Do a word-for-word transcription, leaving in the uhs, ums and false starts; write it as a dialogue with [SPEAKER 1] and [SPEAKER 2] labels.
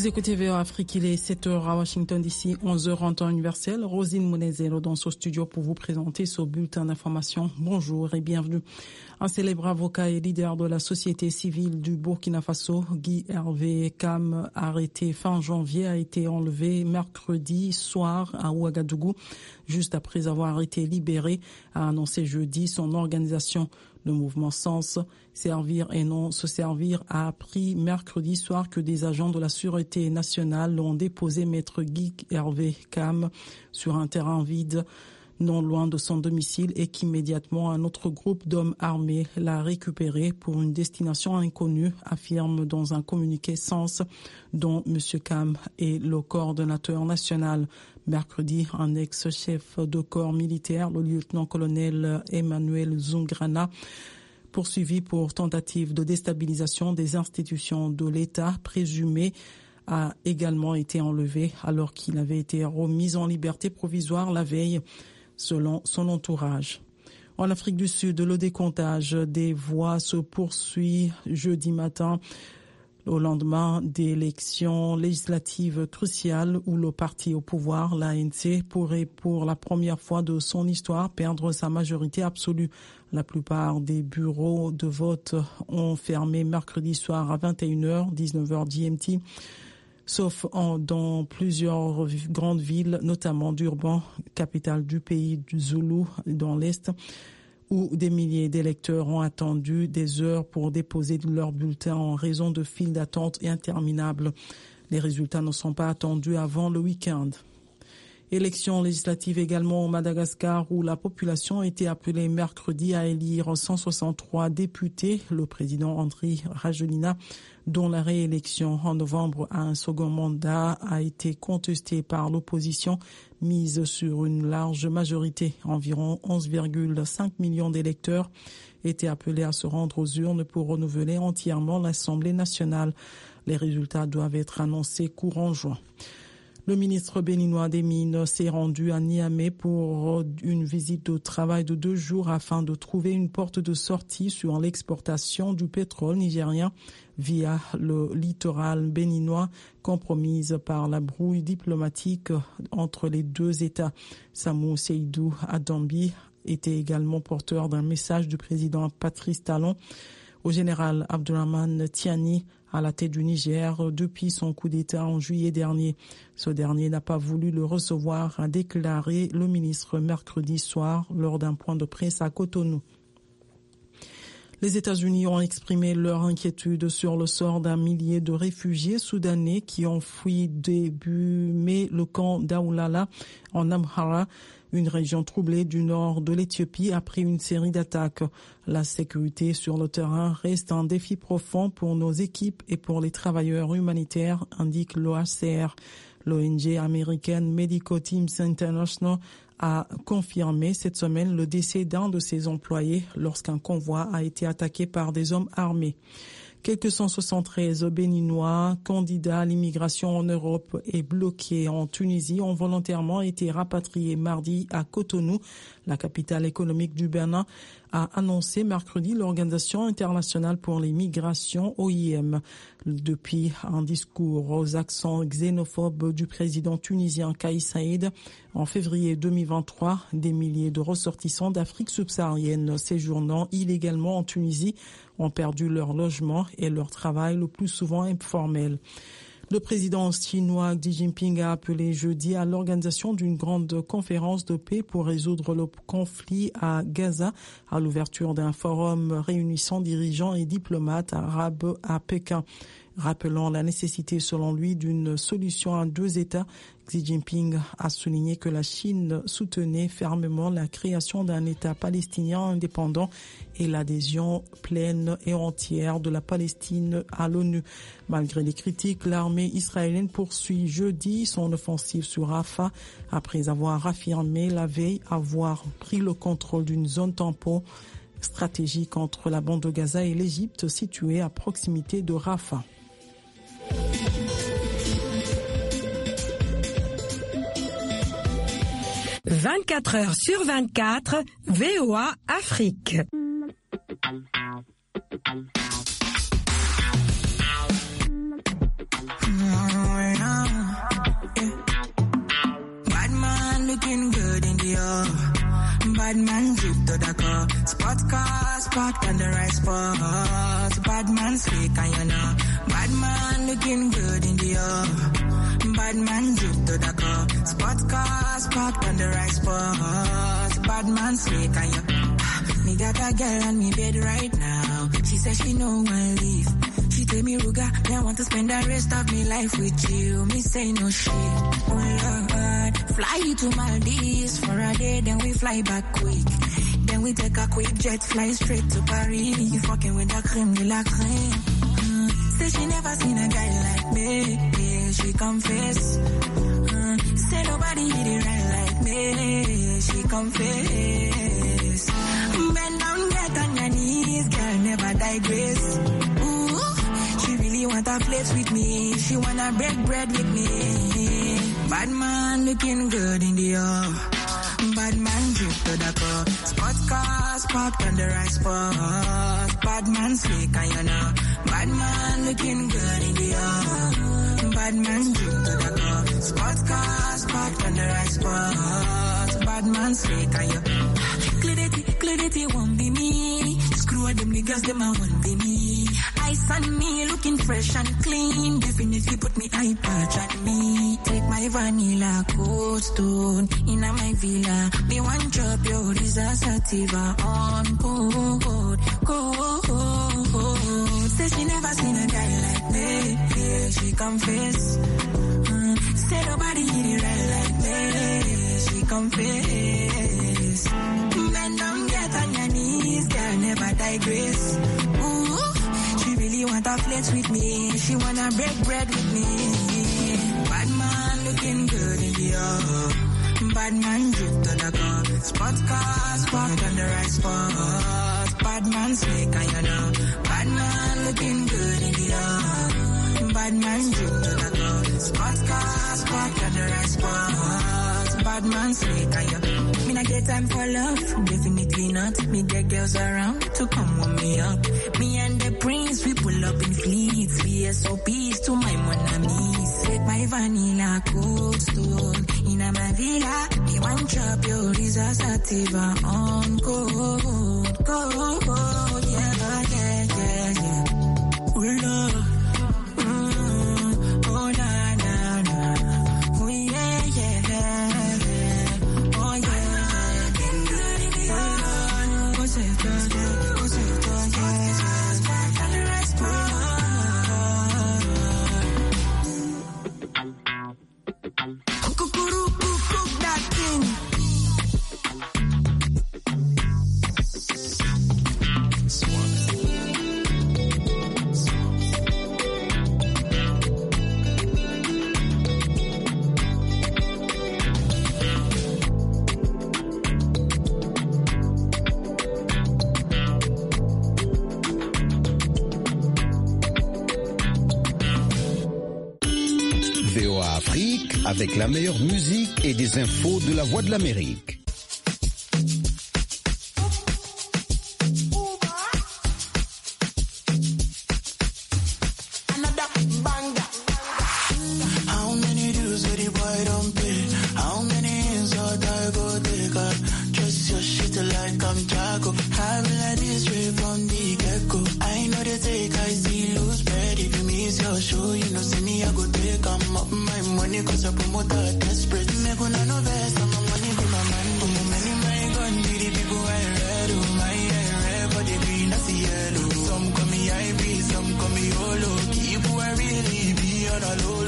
[SPEAKER 1] Vous écoutez V O Afrique, il est sept heures à Washington D C, onze heures en temps universel. Rosine Monezero dans ce studio pour vous présenter ce bulletin d'information. Bonjour et bienvenue. Un célèbre avocat et leader de la société civile du Burkina Faso, Guy Hervé Kam, arrêté fin janvier, a été enlevé mercredi soir à Ouagadougou, juste après avoir été libéré, a annoncé jeudi son organisation. Le mouvement Sens, servir et non se servir, a appris mercredi soir que des agents de la Sûreté nationale ont déposé maître Guy Hervé Kam sur un terrain vide non loin de son domicile et qu'immédiatement un autre groupe d'hommes armés l'a récupéré pour une destination inconnue, affirme dans un communiqué Sens, dont M. Kam est le coordonnateur national. Mercredi, un ex-chef de corps militaire, le lieutenant-colonel Emmanuel Zungrana, poursuivi pour tentative de déstabilisation des institutions de l'État présumé, a également été enlevé alors qu'il avait été remis en liberté provisoire la veille, selon son entourage. En Afrique du Sud, le décomptage des voix se poursuit jeudi matin au lendemain d'élections législatives cruciales où le parti au pouvoir, l'A N C, pourrait pour la première fois de son histoire perdre sa majorité absolue. La plupart des bureaux de vote ont fermé mercredi soir à vingt et une heures, dix-neuf heures G M T, sauf en, dans plusieurs grandes villes, notamment Durban, capitale du pays du Zoulou, dans l'Est, où des milliers d'électeurs ont attendu des heures pour déposer leur bulletin en raison de files d'attente interminables. Les résultats ne sont pas attendus avant le week-end. Élections législatives également au Madagascar où la population a été appelée mercredi à élire cent soixante-trois députés. Le président Andry Rajoelina, dont la réélection en novembre à un second mandat a été contestée par l'opposition, mise sur une large majorité. Environ onze virgule cinq millions d'électeurs étaient appelés à se rendre aux urnes pour renouveler entièrement l'Assemblée nationale. Les résultats doivent être annoncés courant juin. Le ministre béninois des Mines s'est rendu à Niamey pour une visite de travail de deux jours afin de trouver une porte de sortie sur l'exportation du pétrole nigérien via le littoral béninois, compromise par la brouille diplomatique entre les deux États. Samou Seydou Adambi était également porteur d'un message du président Patrice Talon au général Abdourahmane Tiani à la tête du Niger depuis son coup d'État en juillet dernier. Ce dernier n'a pas voulu le recevoir, a déclaré le ministre mercredi soir lors d'un point de presse à Cotonou. Les États-Unis ont exprimé leur inquiétude sur le sort d'un millier de réfugiés soudanais qui ont fui début mai le camp d'Aoulala en Amhara, une région troublée du nord de l'Éthiopie après une série d'attaques. La sécurité sur le terrain reste un défi profond pour nos équipes et pour les travailleurs humanitaires, indique l'O H C R. L'O N G américaine Medical Teams International a confirmé cette semaine le décès d'un de ses employés lorsqu'un convoi a été attaqué par des hommes armés. Quelques cent soixante-treize Béninois candidats à l'immigration en Europe et bloqués en Tunisie ont volontairement été rapatriés mardi à Cotonou. La capitale économique du Bénin a annoncé mercredi l'Organisation internationale pour les migrations O I M. Depuis un discours aux accents xénophobes du président tunisien Kais Saïd en février deux mille vingt-trois, des milliers de ressortissants d'Afrique subsaharienne séjournant illégalement en Tunisie ont perdu leur logement et leur travail le plus souvent informel. Le président chinois Xi Jinping a appelé jeudi à l'organisation d'une grande conférence de paix pour résoudre le conflit à Gaza à l'ouverture d'un forum réunissant dirigeants et diplomates arabes à Pékin. Rappelant la nécessité, selon lui, d'une solution à deux États, Xi Jinping a souligné que la Chine soutenait fermement la création d'un État palestinien indépendant et l'adhésion pleine et entière de la Palestine à l'ONU. Malgré les critiques, l'armée israélienne poursuit jeudi son offensive sur Rafah après avoir affirmé la veille avoir pris le contrôle d'une zone tampon stratégique entre la bande de Gaza et l'Égypte située à proximité de Rafah.
[SPEAKER 2] vingt-quatre heures sur vingt-quatre, V O A Afrique.
[SPEAKER 3] Bad man drip to the car. Spot cars parked on the right spot. Bad man fake and you know. Bad man looking good in the air. Bad man drip to the car. Spot cars parked on the right spot. Bad man fake and you. Me got a girl on me bed right now. She says she no one leave. She tell me, Ruga, I want to spend the rest of my life with you. Me say no shit. Oh Lord, fly you to Maldives for a day, then we fly back quick. Then we take a quick jet, fly straight to Paris. You fucking with the creme de la creme. Mm. Say she never seen a guy like me. Yeah, she confess. Mm. Say nobody hit it right like me. She confess. Bend down, get on your knees, girl, never digress. Ooh, she really want to flex with me. She wanna break bread with me. Bad man looking good in the air. Bad man drip to the car. Spot cars parked on the right spot. Bad man slick and you know. Bad man looking good in the air. Bad man drip to the car. Spot cars parked on the right spot. Bad man slick and you know. Clarity, clarity won't be me. Screw them niggas, them I won't be me. Ice on me, looking fresh and clean. Definitely put me eye patch on me. Take my vanilla cold stone in my villa. Me one drop your disaster sativa on board. Cold. Say she never seen a guy like me. Yeah, she confess. Mm. Say nobody hit it right like me. She confess. Bend down, get on your knees, girl, never digress. Ooh, she really want to flex with me. She wanna break bread with me. Bad man looking good in the air. Bad man drip to the car. Spot cars parked on the right spot. Bad man slick and you know. Bad man looking good in the air. Bad man drip to the car. Spot cars parked on the right spot. Bad man slick and you know. Me not get time for love, definitely not. Me get girls around to come warm me up. Me and the prince, we pull up in fleets. We S O Ps to my mon amis. Take my vanilla cold stone in my villa. Me one drop your disaster sativa on cold, cold, yeah, yeah, yeah, yeah. We're love.
[SPEAKER 4] V O A Afrique avec la meilleure musique et des infos de la Voix de l'Amérique.
[SPEAKER 5] Some call me I B, some call me Olo. Keep who I really be on a low.